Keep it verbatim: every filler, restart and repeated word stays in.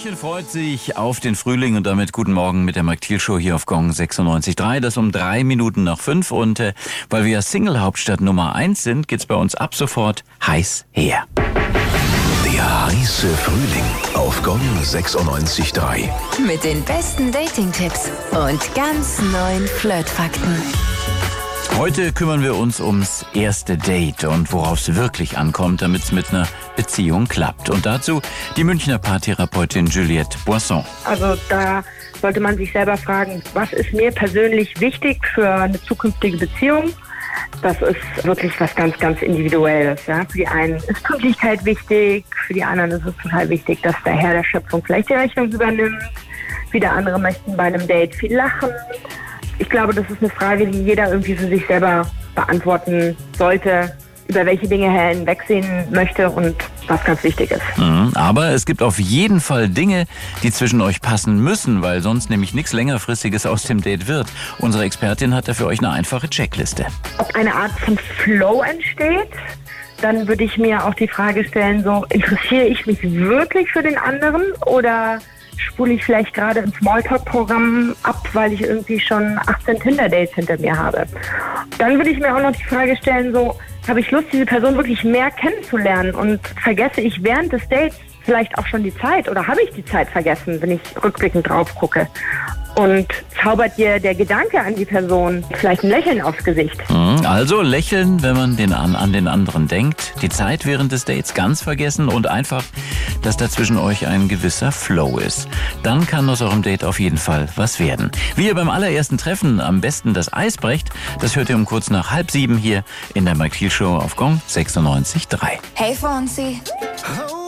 München freut sich auf den Frühling und damit guten Morgen mit der Mike Thiel Show hier auf Gong sechsundneunzig Komma drei. Das um drei Minuten nach fünf und äh, weil wir ja Single-Hauptstadt Nummer eins sind, geht's bei uns ab sofort heiß her. Der heiße Frühling auf Gong sechsundneunzig Komma drei. Mit den besten Dating-Tipps und ganz neuen Flirt-Fakten. Heute kümmern wir uns ums erste Date und worauf es wirklich ankommt, damit es mit einer Beziehung klappt. Und dazu die Münchner Paartherapeutin Juliette Boisson. Also da sollte man sich selber fragen, was ist mir persönlich wichtig für eine zukünftige Beziehung? Das ist wirklich was ganz, ganz Individuelles. Ja? Für die einen ist Pünktlichkeit wichtig, für die anderen ist es total wichtig, dass der Herr der Schöpfung vielleicht die Rechnung übernimmt. Wieder andere möchten bei einem Date viel lachen. Ich glaube, das ist eine Frage, die jeder irgendwie für sich selber beantworten sollte, über welche Dinge er hinwegsehen möchte und was ganz wichtig ist. Mhm, aber es gibt auf jeden Fall Dinge, die zwischen euch passen müssen, weil sonst nämlich nichts längerfristiges aus dem Date wird. Unsere Expertin hat da für euch eine einfache Checkliste. Ob eine Art von Flow entsteht, dann würde ich mir auch die Frage stellen, so interessiere ich mich wirklich für den anderen oder spule ich vielleicht gerade ein Smalltalk-Programm ab, weil ich irgendwie schon achtzehn Tinder-Dates hinter mir habe. Dann würde ich mir auch noch die Frage stellen, so, habe ich Lust, diese Person wirklich mehr kennenzulernen und vergesse ich während des Dates vielleicht auch schon die Zeit oder habe ich die Zeit vergessen, wenn ich rückblickend drauf gucke? Und zaubert dir der Gedanke an die Person vielleicht ein Lächeln aufs Gesicht? Also lächeln, wenn man den an, an den anderen denkt, die Zeit während des Dates ganz vergessen und einfach, dass da zwischen euch ein gewisser Flow ist. Dann kann aus eurem Date auf jeden Fall was werden. Wie ihr beim allerersten Treffen am besten das Eis brecht, das hört ihr um kurz nach halb sieben hier in der Mike Thiel Show auf Gong sechsundneunzig Komma drei. Hey Fonsi.